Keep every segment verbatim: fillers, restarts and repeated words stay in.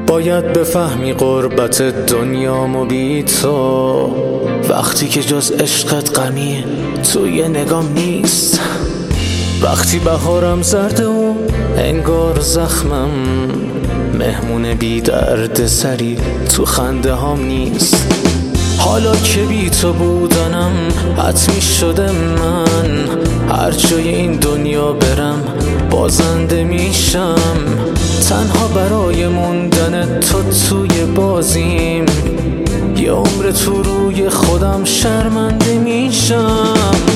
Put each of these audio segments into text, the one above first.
باید بفهمی قربت دنیامو بی تو، وقتی که جز عشقت غمی توی نگام نیست. وقتی بهارم زرده و انگار زخمم، مهمون بی درد سری تو خنده هام نیست. حالا که بی تو بودنم حتمی شده، من هر جای این دنیا برم بازنده میشم. تنها برای موندن تو توی بازیم، یه عمر تو روی خودم شرمنده میشم.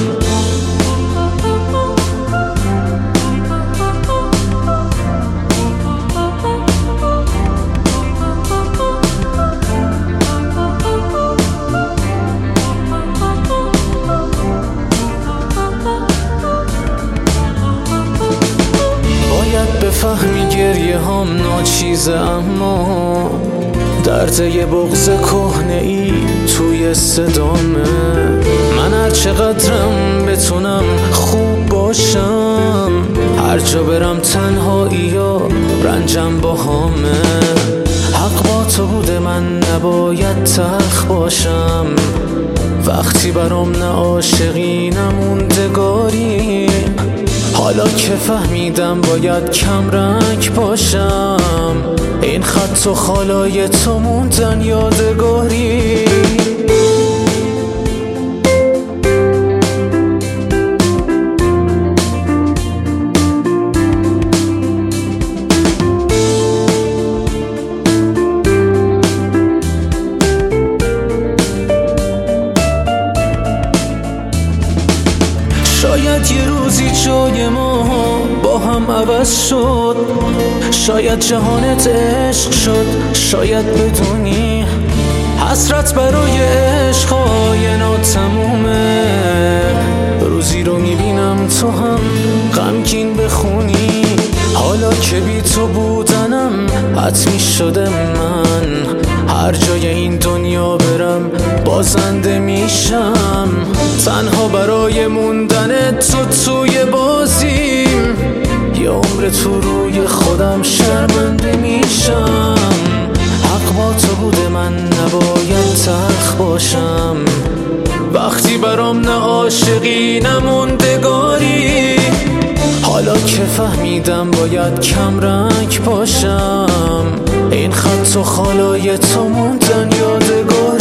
بفهمی گریه هم ناچیزه، اما درد یه بغض کهنه ای توی صدامه. من هر چقدرم بتونم خوب باشم، هر جا برم تنهایی یا رنجم با همه. حق با تو بوده، من نباید تلخ باشم، وقتی برام نه عاشقی نه موندگاری. حالا که فهمیدم باید کم رنگ باشم، این خط و خالای تو موندن یادگاری. شاید یه روزی جای ما با هم عوض شد، شاید جهانت عشق شد، شاید بدونی حسرت برای عشقای ناتمومه. روزی رو میبینم تو هم غمگین بخونی، حالا که بی تو بودنم حتمی شده، من هر جای این دنیا برم بازنده میشم. تنها برای موندن تو توی بازیم، یه عمر تو روی خودم شرمنده میشم. حق با تو بوده، من نباید تلخ باشم، وقتی برام نه عاشقی نه موندگاری. حالا که فهمیدم باید کم رنگ باشم، این خط و خالای تو موندن یادگاری.